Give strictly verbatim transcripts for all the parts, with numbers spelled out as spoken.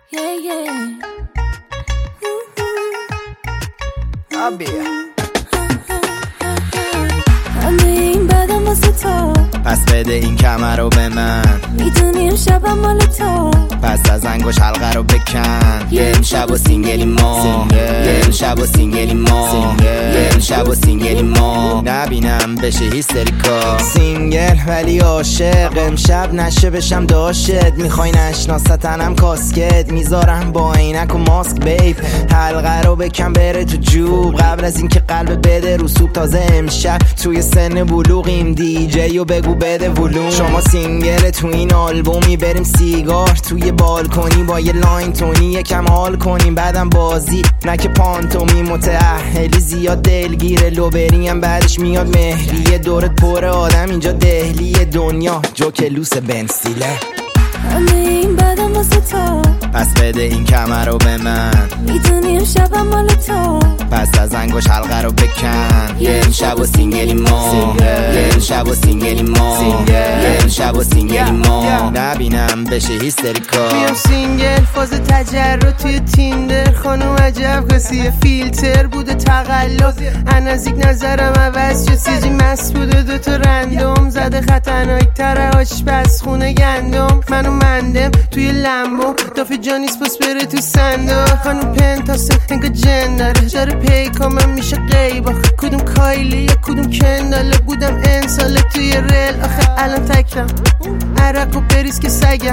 yeah, yeah. آبیه همه این بدم واسه تو، پس بده این کمر رو به من. میدونیم شبم مال تو، پس از انگوش حلقه رو بکن. یه امشب و سینگلی ما، یه امشب و سینگلی ما، یه امشب و سینگلی ما. نبینم بشه هیستریکا. سینگل ولی عاشق، امشب نشه بشم داشت. میخوای نشناستنم کاسکت، میذارم با عینک و ماسک بیب. حلقه رو بکن بره تو جوب، قبل از اینکه قلب بده رو سوب. تازه امشب توی سن بلوغیم، دی جی و بگو بده ولوم. شما سینگل تو این آلبومی، بریم سیگار توی بالکنی با یه لاین تونی، یکم حال کنیم بعدم بازی نکه پانتومی. متأهلی زیاد دلگیره، لوبریم بعدش میاد مهریه. دورت پر آدم اینجا دهلی دنیا، جوکلوس بنسیله. همه این بدم واسه تو، پس بده این کمر رو به من. میدونیم شبم مال تو، پس از انگوش حلقه رو بکن. یه امشب و سینگلی ما، یه امشب و سینگلی ما، یه امشب و سینگلی ما. نبینم بشه هیستریکا. میام سینگل فاز تجرد توی تیندر. خانم عجب قصیه فیلتر بوده تقلب. نزدیک نظرم عوض شد، سیجی مست بوده دوتا رندوم. زده خطرناک تره آشپز خونه گندم. منو مندم توی لمبو، دافه جانیس پس بره تو صندوق. خانم پنتاسه انگا جن داره، داره پیکامم میشه قیبا. کدوم کایلی یا کدوم کنداله، بودم انساله توی ریل. آخه الان تکرم عرق و بریز که سگم.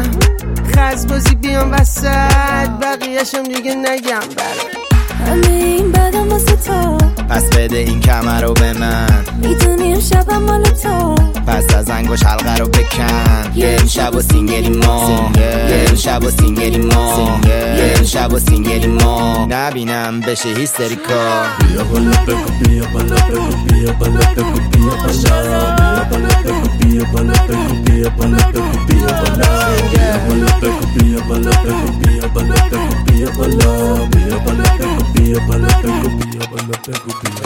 خزبازی بیام وسط، بقیهشم دیگه نگم. برای همه این بدم واسه تو، پس بده این کمر رو به من. میدونیم شبم مال تو، پس از انگوش حلقه رو بکن. یه امشب و سینگلی ما، یه امشب و سینگلی ما، یه امشب و سینگلی ما. نبینم بشه هیستریکا. بیا بالا بگو، بیا بالا بگو، بیا بالا بگو، بیا بالا. بیا بالا بگو، بیا بالا بگو، بیا بالا بگو، بیا بالا. بیا بالا بگو، بیا بالا بگو، بیا بالا بگو، بیا بالا. بیا بالا بگو، بیا بالا بگو، بیا بالا بگو، بیا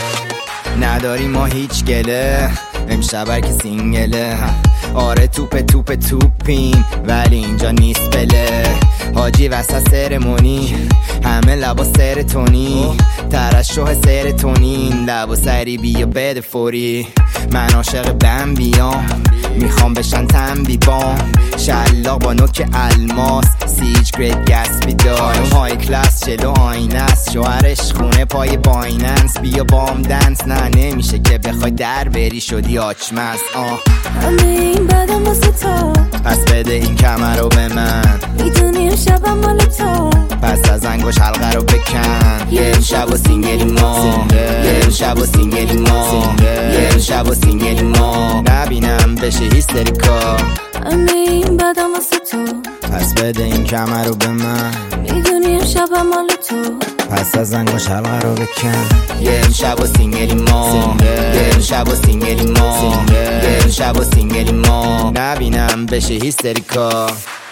بالا. نداری ما هیچ گله، امشب هر که سینگله. آره توپ توپ توپیم ولی اینجا نیست بله. حاجی وسط سرمونی، همه لبا سرتونی. ترشح سرتونین، لبا سری بیا بده فوری. من عاشق بمبیام، میخوام بشن تنبی بام. شلاق با نوک الماس، سیج گریت گسبی دارم. های کلاس جلو آینه است، شوهرش خونه پای بایننس. بیا بام دنس، نه نمیشه که بخوای در بری شدی آچمز. آه همه این بدم واسه تو، پس بده این کمر رو به من. میدونیم شبم مال تو، پس از انگوش حلقه رو بکن. یه امشب و سینگلی ما، یه امشب و سینگلی ما، یه امشب و سینگلی ما. نبینم بشه هیستریکا. همه این بدم واسه تو، پس بده این کمر رو به من. میدونیم شبم مال تو، پس از انگوش حلقه رو بکن. یه امشب و سینگلی ما، یه امشب و سینگلی ما، یه امشب و سینگلی ما. نبینم بشه هیستریکا.